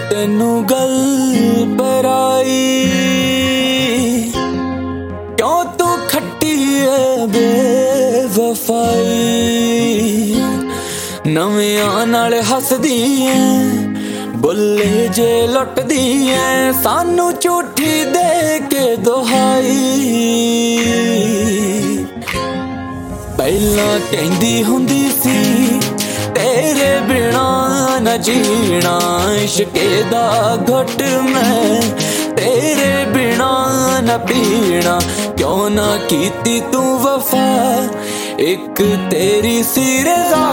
तेनू गल पराई क्यों तू खट्टी है बेवफाई। नवियां नाल हसदी है बुले जे लुटदी है सानू झूठी दे के दुहाई। पहला कहंदी हुंदी सी तेरे बिना न जीना इश्के दा घुट मैं तेरे बिना न पीना। क्यों ना कीती तू वफा एक तेरी सी रज़ा।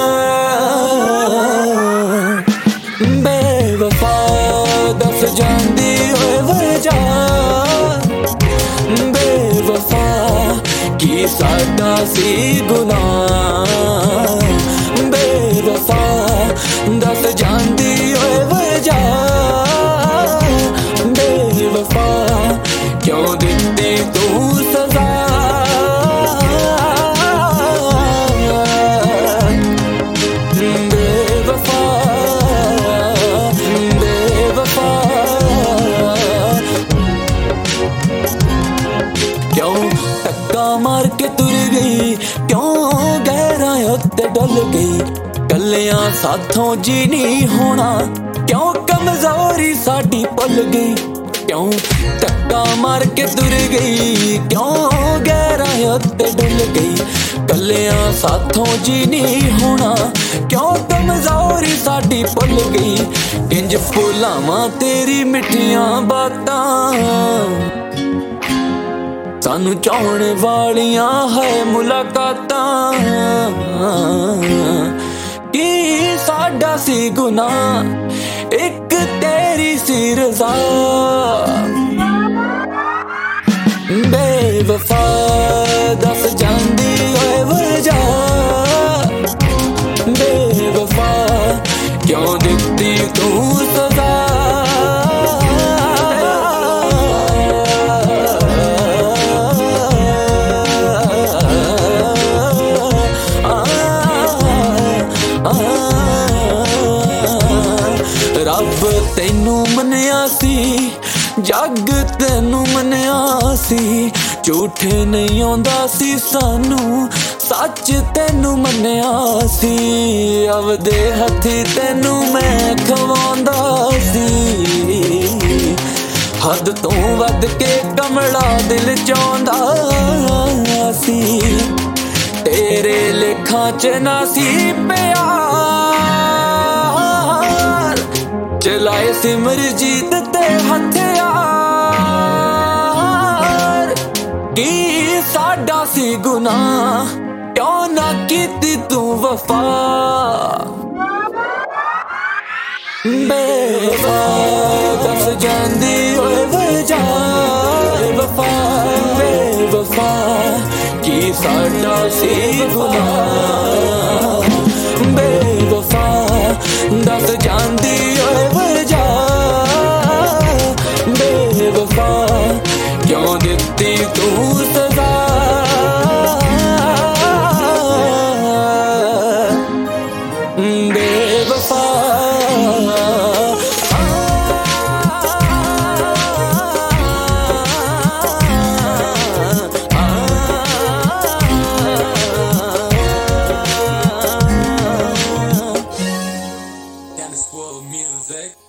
बेवफा दस जांदी होए वजह बेवफा की साडा सी गुनाह। बेवफा दस जांदी होए वजह बेवफा क्यों दित्ती तू सजा। बेवफा बेवफा क्यों टक्का मार के तुर गई क्यों गहरा उत्ते डल गई। कलियां साथों जी नहीं होना क्यों कमजोरी साडी भुल गई। क्यों टक्का मार के तुर गई क्यों गहरा उत्ते डल गई। कलियां साथों जी नहीं होना क्यों कमजोरी साडी भुल गई। इंज भुलावां तेरी मिठियां बातां सानू चाहण वालियां है मुलाकातां। की साडा सी गुनाह एक तेरी सी रज़ा। बेवफा दस जांदी होए वजह बेवफा क्यों दित्ती तू सजा। रब तेनू मनिया सी जग तेनू मनिया सी झूठे नहीं आंदा सी सानू सच तेनू मनिया सी। अवदे हथी तेनू मैं खवांदा सी हद तो वध के कमला दिल चाहंदा सी। तेरे लेखा च ना सी प्यार चलाए सिमरजीत ते हथियार। की साडा सी गुनाह क्यों ना कीती तू वफा। बेवफा दस जांदी होए वजह बेवफा बेवफा की साडा सी गुनाह। बेवफा दस जांदी होए वजह बेवफा क्यों दित्ती तू सजा। बेवफा Music